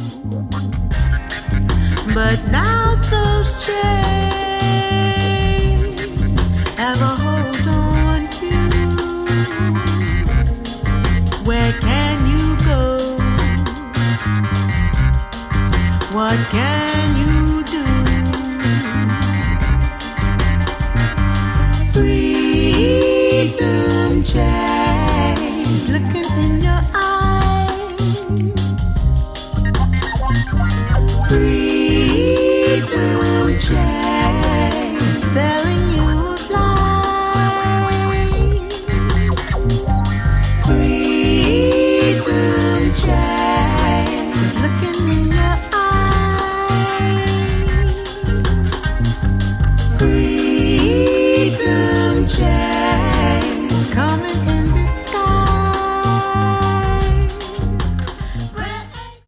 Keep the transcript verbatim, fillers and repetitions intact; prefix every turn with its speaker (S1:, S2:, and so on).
S1: But now those chains have a hold on you. Where can you go? What can you